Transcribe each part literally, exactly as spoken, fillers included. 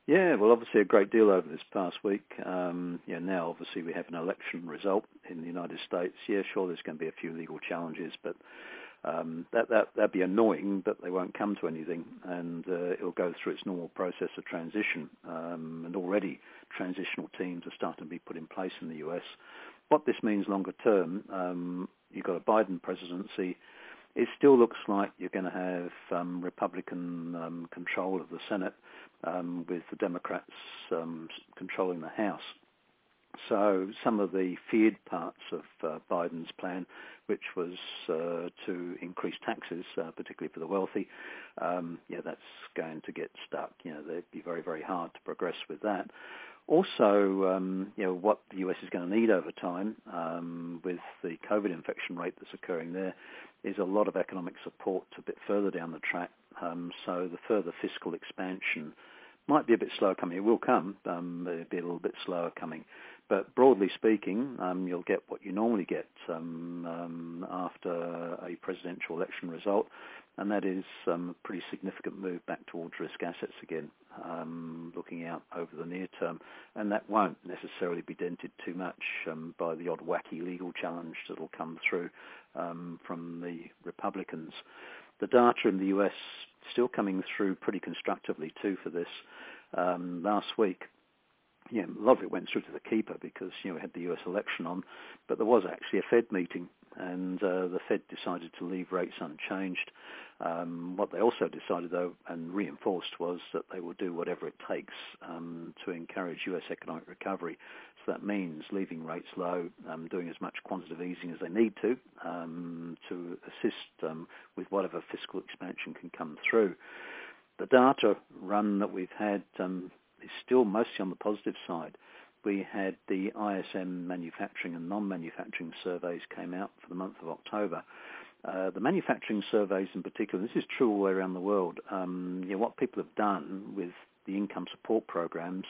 Yeah, well, obviously a great deal over this past week. Um, yeah, now obviously we have an election result in the United States. Yeah, sure, there's going to be a few legal challenges, but um, that that that'd be annoying, but they won't come to anything, and uh, it'll go through its normal process of transition. Um, and already transitional teams are starting to be put in place in the U S. What this means longer term, um, you've got a Biden presidency. It still looks like you're going to have um, Republican um, control of the Senate, um, with the Democrats um, controlling the House. So some of the feared parts of uh, Biden's plan, which was uh, to increase taxes, uh, particularly for the wealthy, um, yeah, that's going to get stuck. You know, they'd be very, very hard to progress with that. Also, um, you know, what the U S is going to need over time, um, with the COVID infection rate that's occurring there, is a lot of economic support a bit further down the track. Um, so the further fiscal expansion might be a bit slower coming. It will come, um, but it'll be a little bit slower coming. But broadly speaking, um, you'll get what you normally get um, um, after a presidential election result, and that is um, a pretty significant move back towards risk assets again, um, looking out over the near term. And that won't necessarily be dented too much um, by the odd wacky legal challenge that will come through um, from the Republicans. The data in the U S still coming through pretty constructively too for this. Um, last week, yeah, a lot of it went through to the keeper because, you know, we had the U S election on, but there was actually a Fed meeting, and uh, the Fed decided to leave rates unchanged. Um, what they also decided, though, and reinforced, was that they will do whatever it takes um, to encourage U S economic recovery. So that means leaving rates low, um, doing as much quantitative easing as they need to, um, to assist um, with whatever fiscal expansion can come through. The data run that we've had um, is still mostly on the positive side. We had the I S M manufacturing and non-manufacturing surveys came out for the month of October. Uh, the manufacturing surveys in particular, this is true all the way around the world. Um, you know, what people have done with the income support programs,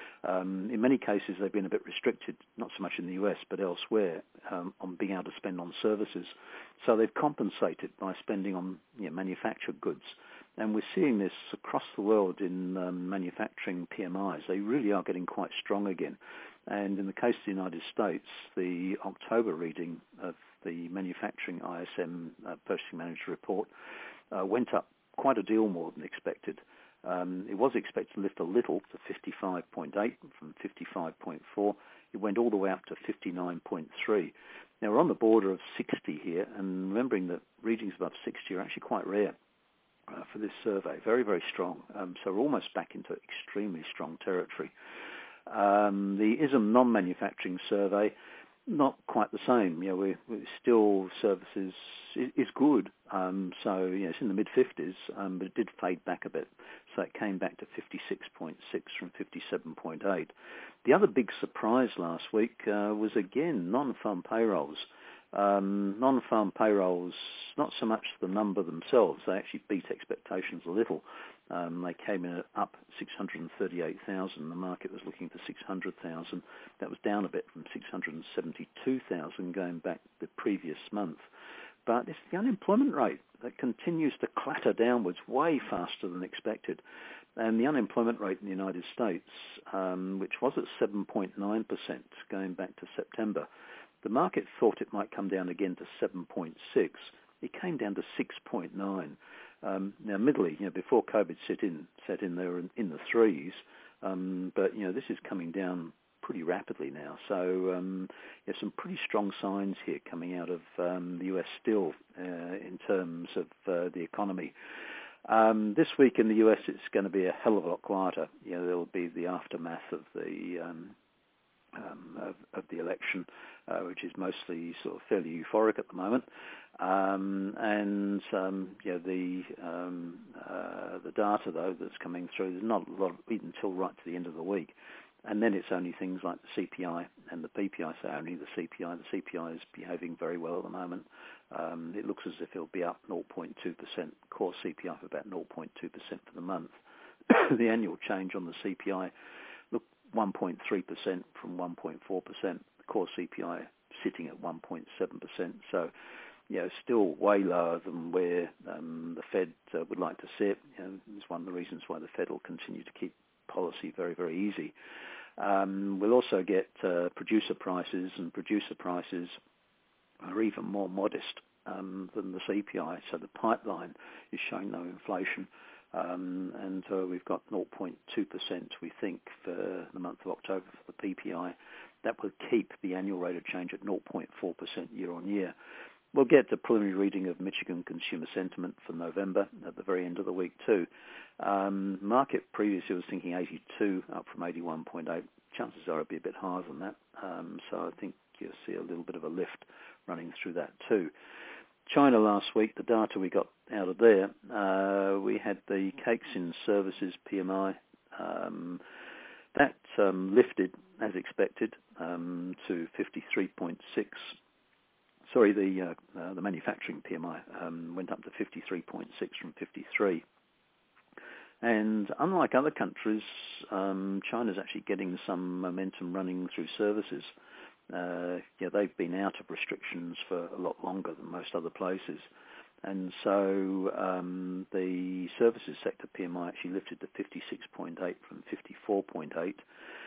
um, in many cases they've been a bit restricted, not so much in the U S but elsewhere, um, on being able to spend on services. So they've compensated by spending on, you know, manufactured goods. And we're seeing this across the world in um, manufacturing P M Is. They really are getting quite strong again. And in the case of the United States, the October reading of the manufacturing I S M uh, Purchasing Manager Report uh, went up quite a deal more than expected. Um, it was expected to lift a little to fifty-five point eight from fifty-five point four. It went all the way up to fifty-nine point three. Now, we're on the border of sixty here, and remembering that readings above sixty are actually quite rare. Uh, for this survey, very, very strong. Um, so we're almost back into extremely strong territory. Um, the I S M non-manufacturing survey, not quite the same. You know, we we still services is, is good. Um, so you know, it's in the mid fifties, um, but it did fade back a bit. So it came back to fifty-six point six from fifty-seven point eight. The other big surprise last week uh, was again non-farm payrolls. Um, non-farm payrolls, not so much the number themselves, they actually beat expectations a little. Um, they came in at up six hundred thirty-eight thousand. The market was looking for six hundred thousand. That was down a bit from six hundred seventy-two thousand going back the previous month. But it's the unemployment rate that continues to clatter downwards way faster than expected. And the unemployment rate in the United States, um, which was at seven point nine percent going back to September, the market thought it might come down again to seven point six. It came down to six point nine. Um, now, admittedly, you know, before COVID set in, set in, they were in, in the threes, um, but you know, this is coming down pretty rapidly now. So, um, there's some pretty strong signs here coming out of um, the U S still uh, in terms of uh, the economy. Um, this week in the U S, it's going to be a hell of a lot quieter. You know, there will be the aftermath of the um, Um, of, of the election, uh, which is mostly sort of fairly euphoric at the moment, um, and um, yeah, the um, uh, the data though that's coming through, there's not a lot of, even until right to the end of the week, and then it's only things like the C P I and the P P I. So only the C P I. The C P I is behaving very well at the moment. Um, it looks as if it'll be up zero point two percent. Core C P I of about zero point two percent for the month. The annual change on the C P I one point three percent from one point four percent. The core C P I sitting at one point seven percent. So, you know, still way lower than where um, the Fed uh, would like to see it. You know, it's one of the reasons why the Fed will continue to keep policy policy very, very easy. Um, we'll also get uh, producer prices, and producer prices are even more modest um, than the C P I. So the pipeline is showing no inflation. Um, and uh, we've got zero point two percent, we think, for the month of October for the P P I. That will keep the annual rate of change at zero point four percent year on year. We'll get the preliminary reading of Michigan consumer sentiment for November at the very end of the week too. Um, market previously was thinking eighty-two, up from eighty-one point eight. Chances are it'll be a bit higher than that. Um, so I think you'll see a little bit of a lift running through that too. China last week, the data we got out of there, uh, we had the cakes in services P M I. Um, that um, lifted, as expected, um, to fifty-three point six. Sorry, the uh, uh, the manufacturing P M I um, went up to fifty-three point six from fifty-three. And unlike other countries, um, China's actually getting some momentum running through services. Uh, yeah, they've been out of restrictions for a lot longer than most other places. And so um, the services sector P M I actually lifted to fifty-six point eight from fifty-four point eight.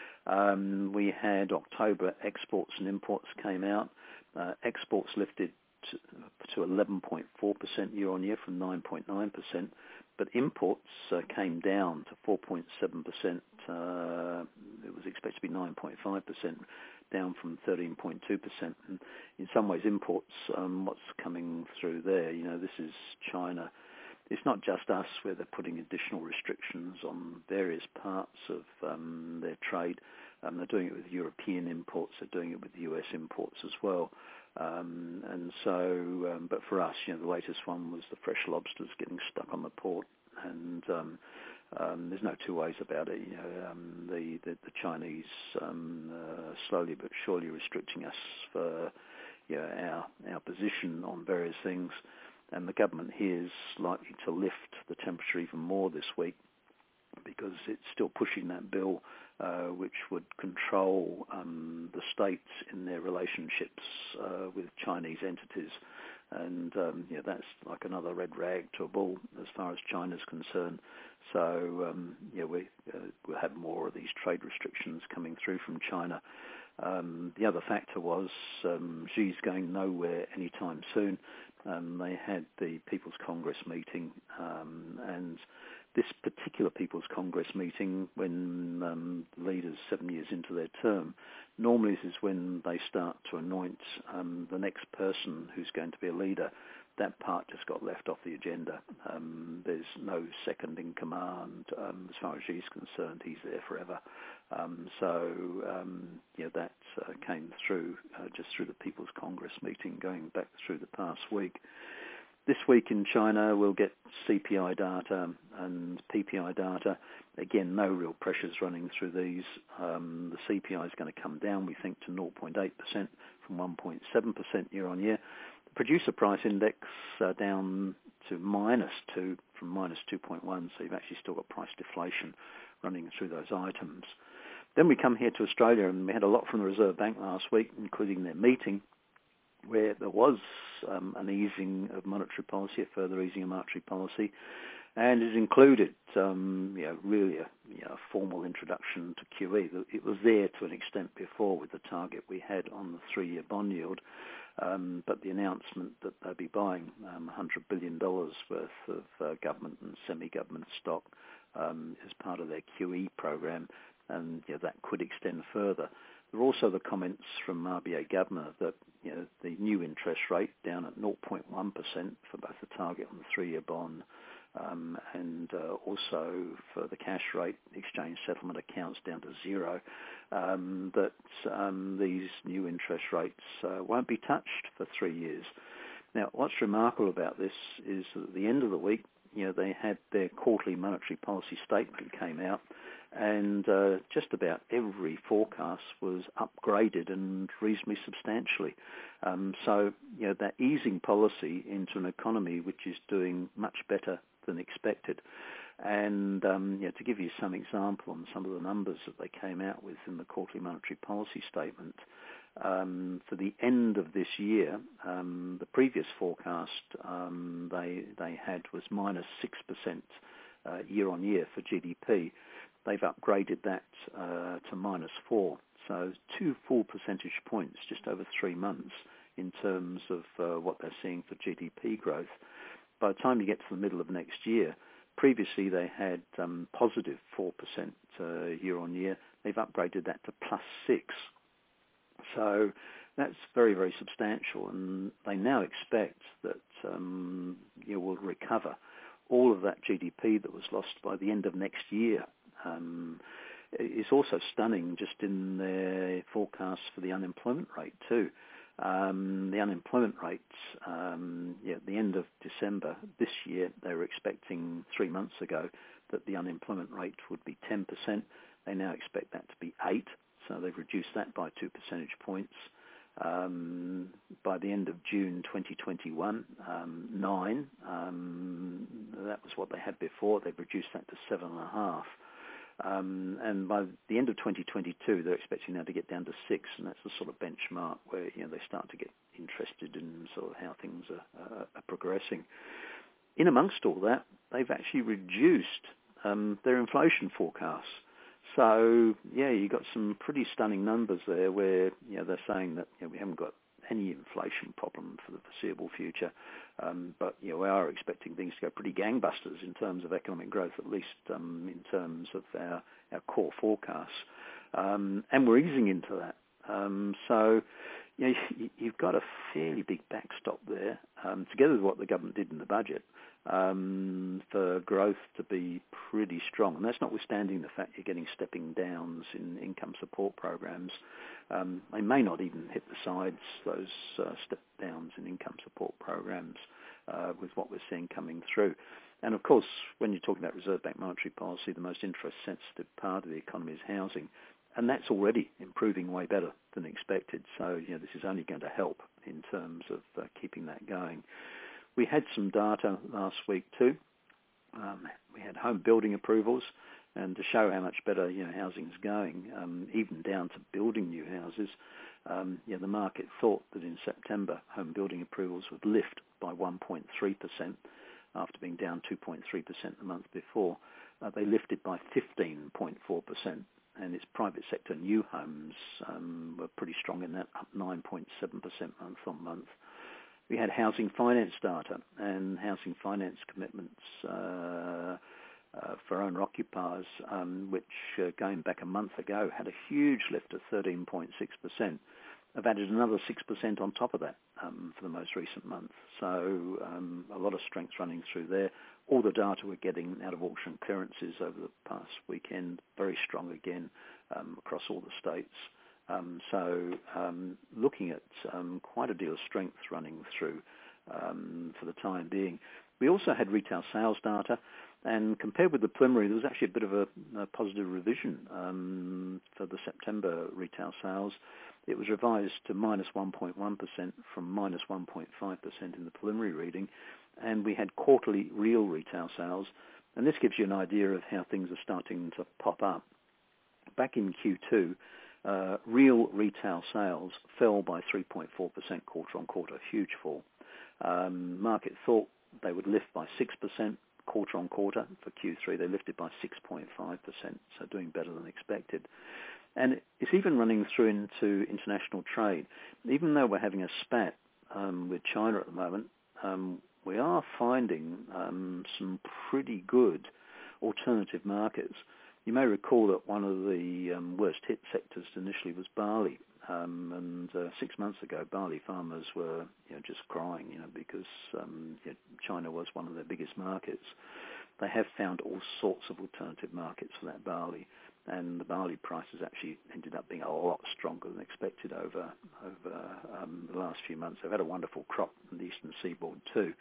Um, we had October exports and imports came out. Uh, exports lifted to, to eleven point four percent year on year from nine point nine percent, but imports uh, came down to four point seven percent. Uh, it was expected to be nine point five percent, down from thirteen point two percent. And in some ways, imports, um, what's coming through there, you know, this is China. It's not just us where they're putting additional restrictions on various parts of um, their trade. Um, they're doing it with European imports. They're doing it with U S imports as well. Um, and so, um, but for us, you know, the latest one was the fresh lobsters getting stuck on the port. And um, um, there's no two ways about it. You know, um, the, the the Chinese um, uh, slowly but surely restricting us for, you know, our our position on various things. And the government here is likely to lift the temperature even more this week because it's still pushing that bill uh, which would control um, the states in their relationships uh, with Chinese entities. And um, yeah, that's like another red rag to a bull as far as China's concerned. So um, yeah, we, uh, we'll have more of these trade restrictions coming through from China. Um, the other factor was um, Xi's going nowhere anytime soon. Um, they had the People's Congress meeting, um, and this particular People's Congress meeting, when um, leaders seven years into their term, normally this is when they start to anoint um, the next person who's going to be a leader. That part just got left off the agenda. Um, there's no second in command. Um, as far as Xi's concerned, he's there forever. Um, so, um, yeah, that uh, came through uh, just through the People's Congress meeting going back through the past week. This week in China, we'll get C P I data and P P I data. Again, no real pressures running through these. Um, the C P I is going to come down, we think, to zero point eight percent from one point seven percent year on year. The producer price index uh, down to minus two from minus two point one, so you've actually still got price deflation running through those items. Then we come here to Australia, and we had a lot from the Reserve Bank last week, including their meeting, where there was um, an easing of monetary policy, a further easing of monetary policy, and it included um, you know, really a, you know, a formal introduction to Q E. It was there to an extent before with the target we had on the three-year bond yield, um, but the announcement that they'll be buying um, one hundred billion dollars worth of uh, government and semi-government stock um, as part of their Q E program, and you know, that could extend further. There are also the comments from R B A Governor that, you know, the new interest rate down at zero point one percent for both the target on the three-year bond um, and uh, also for the cash rate, exchange settlement accounts down to zero, um, that um, these new interest rates uh, won't be touched for three years. Now, what's remarkable about this is that at the end of the week, you know, they had their quarterly monetary policy statement came out, and uh, just about every forecast was upgraded and reasonably substantially. Um, so, you know, that easing policy into an economy which is doing much better than expected. And, um, you know, to give you some example on some of the numbers that they came out with in the quarterly monetary policy statement, um, for the end of this year, um, the previous forecast um, they they had was minus six percent uh, year on year for G D P. they've upgraded that uh, to minus four. So two full percentage points just over three months in terms of uh, what they're seeing for G D P growth. By the time you get to the middle of next year, previously they had um, positive four percent uh, year on year. They've upgraded that to plus six. So that's very, very substantial, and they now expect that um, you know, we'll recover all of that G D P that was lost by the end of next year. Um, it's also stunning just in their forecasts for the unemployment rate too. Um, the unemployment rate, um, yeah, at the end of December this year, they were expecting three months ago that the unemployment rate would be ten percent. They now expect that to be eight, so they've reduced that by two percentage points. Um, by the end of June twenty twenty-one, um, nine. Um, that was what they had before. They've reduced that to seven and a half. Um, and by the end of twenty twenty-two, they're expecting now to get down to six, and that's the sort of benchmark where you know they start to get interested in sort of how things are, uh, are progressing. In amongst all that, they've actually reduced um, their inflation forecasts. So yeah, you got some pretty stunning numbers there, where you know they're saying that you know, we haven't got any inflation problem for the foreseeable future, um, but you know we are expecting things to go pretty gangbusters in terms of economic growth, at least um, in terms of our, our core forecasts, um, and we're easing into that. Um, so you know, you've got a fairly big backstop there, um, together with what the government did in the budget, um, for growth to be pretty strong. And that's notwithstanding the fact you're getting stepping downs in income support programs. Um, they may not even hit the sides, those uh, step downs in income support programs, uh, with what we're seeing coming through. And of course, when you're talking about Reserve Bank monetary policy, the most interest-sensitive part of the economy is housing. And that's already improving way better than expected. So, you know, this is only going to help in terms of uh, keeping that going. We had some data last week too. Um, we had home building approvals, and to show how much better you know housing's going, um, even down to building new houses. Um, you know, the market thought that in September home building approvals would lift by one point three percent after being down two point three percent the month before. Uh, they lifted by fifteen point four percent. And its private sector new homes um, were pretty strong in that, up nine point seven percent month on month. We had housing finance data and housing finance commitments uh, uh, for owner-occupiers, um, which uh, going back a month ago had a huge lift of thirteen point six percent. I've added another six percent on top of that um, for the most recent month. So um, a lot of strength running through there. All the data we're getting out of auction clearances over the past weekend, very strong again um, across all the states. Um, so um, looking at um, quite a deal of strength running through um, for the time being. We also had retail sales data, and compared with the preliminary, there was actually a bit of a, a positive revision um, for the September retail sales. It was revised to minus one point one percent from minus one point five percent in the preliminary reading, and we had quarterly real retail sales, and this gives you an idea of how things are starting to pop up. Back in Q two, uh, real retail sales fell by three point four percent quarter on quarter, a huge fall. Um, market thought they would lift by six percent quarter on quarter. For Q three, they lifted by six point five percent, so doing better than expected. And it's even running through into international trade. Even though we're having a spat um, with China at the moment, um, we are finding um, some pretty good alternative markets. You may recall that one of the um, worst hit sectors initially was barley. Um, and uh, six months ago, barley farmers were you know, just crying, you know, because um, you know, China was one of their biggest markets. They have found all sorts of alternative markets for that barley, and the barley prices actually ended up being a lot stronger than expected over over um, the last few months. They've had a wonderful crop in the eastern seaboard too,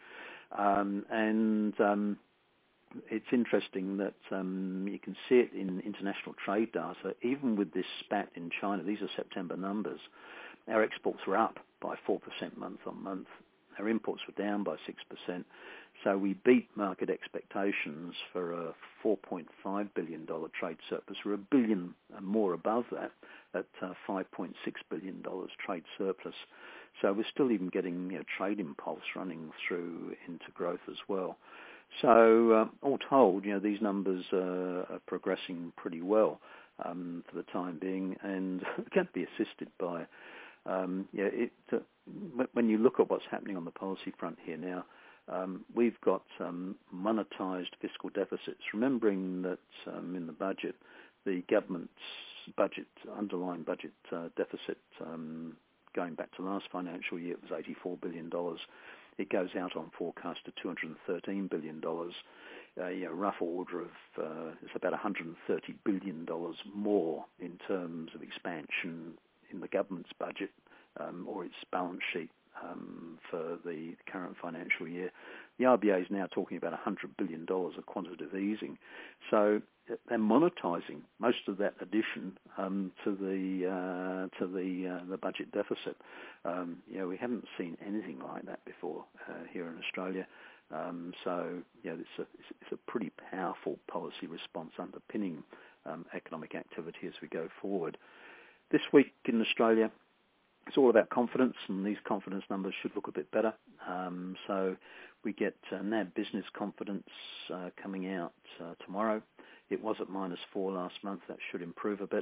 um, and um, it's interesting that um, you can see it in international trade data. Even with this spat in China, these are September numbers, our exports were up by four percent month on month. Our imports were down by six percent. So we beat market expectations for a four point five billion dollars trade surplus. We're a billion and more above that at uh, five point six billion dollars trade surplus. So we're still even getting you know, trade impulse running through into growth as well. So uh, all told, you know, these numbers uh, are progressing pretty well um, for the time being, and can be assisted by, um, yeah, it, uh, when you look at what's happening on the policy front here now, um, we've got um, monetized fiscal deficits. Remembering that um, in the budget, the government's budget, underlying budget uh, deficit, um, going back to last financial year, it was eighty-four billion dollars. It goes out on forecast to two hundred thirteen billion dollars. Uh, you know, rough order of, uh, it's about one hundred thirty billion dollars more in terms of expansion in the government's budget um, or its balance sheet um, for the current financial year. The R B A is now talking about one hundred billion dollars of quantitative easing. So they're monetising most of that addition um, to the uh, to the uh, the budget deficit. Um, you know, we haven't seen anything like that before uh, here in Australia. Um, so, you know, it's a it's a pretty powerful policy response underpinning um, economic activity as we go forward. This week in Australia, it's all about confidence, and these confidence numbers should look a bit better. Um, so we get uh, N A B business confidence uh, coming out uh, tomorrow. It was at minus four last month. That should improve a bit.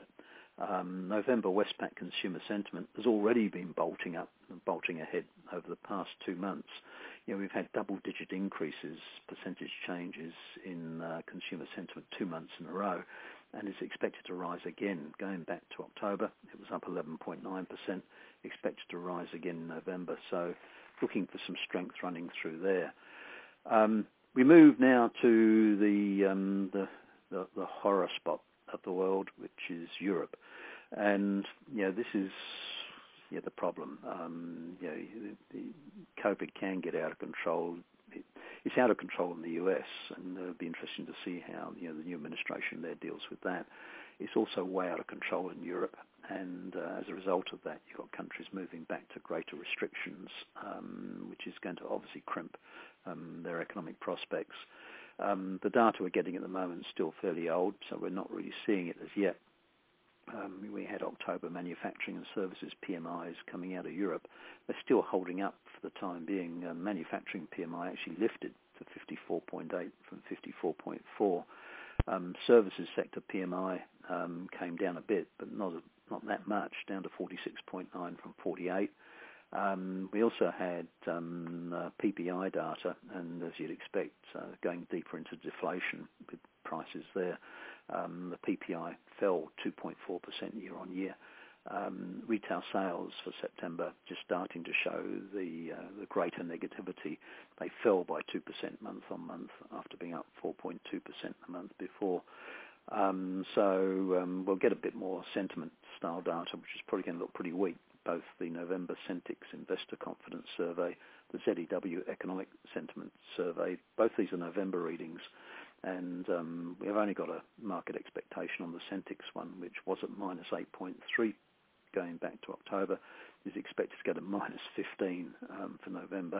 Um, November Westpac consumer sentiment has already been bolting up, bolting ahead over the past two months. You know, we've had double-digit increases, percentage changes in uh, consumer sentiment two months in a row, and it's expected to rise again. Going back to October, it was up eleven point nine percent, expected to rise again in November. So looking for some strength running through there. Um, we move now to the, um, the, the the horror spot of the world, which is Europe. And, you know, this is yeah, the problem. Um, you know, the, the COVID can get out of control. It, it's out of control in the U S, and it'll be interesting to see how, you know, the new administration there deals with that. It's also way out of control in Europe, and uh, as a result of that, you've got countries moving back to greater restrictions, um, which is going to obviously crimp um, their economic prospects. Um, the data we're getting at the moment is still fairly old, so we're not really seeing it as yet. Um, we had October manufacturing and services P M Is coming out of Europe. They're still holding up for the time being. Uh, manufacturing P M I actually lifted to fifty-four point eight from fifty-four point four. Um, services sector P M I um, came down a bit, but not not that much, down to forty-six point nine from forty-eight. Um, we also had um, uh, P P I data, and as you'd expect, uh, going deeper into deflation with prices there, um, the P P I fell two point four percent year on year. Um, retail sales for September just starting to show the uh, the greater negativity. They fell by two percent month on month after being up four point two percent the month before. Um, so um, we'll get a bit more sentiment style data, which is probably going to look pretty weak. Both the November Centix Investor Confidence Survey, the Z E W Economic Sentiment Survey, both these are November readings, and um, we've only got a market expectation on the Centix one, which was at minus eight point three going back to October, is expected to go to minus fifteen um, for November.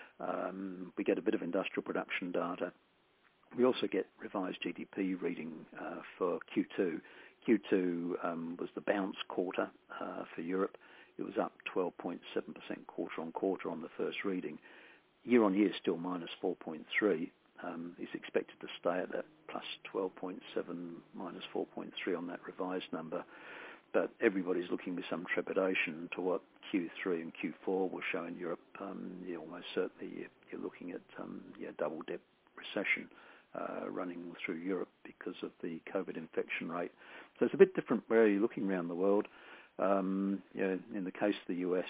Um, we get a bit of industrial production data. We also get revised G D P reading uh, for Q two. Q two um, was the bounce quarter uh, for Europe. It was up twelve point seven percent quarter on quarter on the first reading. Year on year, still minus four point three. Um, is expected to stay at that plus twelve point seven, minus four point three on that revised number. But everybody's looking with some trepidation to what Q three and Q four will show in Europe. Um, yeah, almost certainly you're looking at um, yeah, double-dip recession uh, running through Europe because of the COVID infection rate. So it's a bit different where you're looking around the world. Um, you know, in the case of the U S,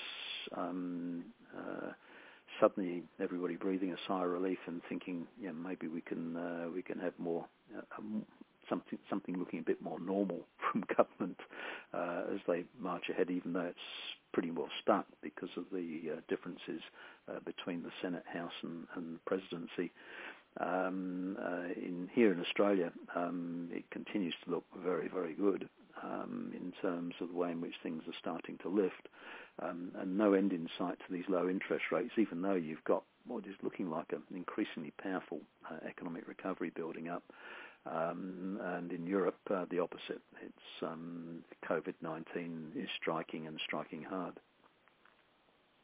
um, uh, suddenly everybody breathing a sigh of relief and thinking, you know, maybe we can uh, we can have more uh, um, something something looking a bit more normal from government uh, as they march ahead, even though it's pretty well stuck because of the uh, differences uh, between the Senate, House, and, and presidency. Um, uh, in here in Australia, um, it continues to look very, very good um, in terms of the way in which things are starting to lift, um, and no end in sight to these low interest rates, even though you've got what is looking like an increasingly powerful uh, economic recovery building up. Um, and in Europe, uh, the opposite. It's um, COVID nineteen is striking and striking hard.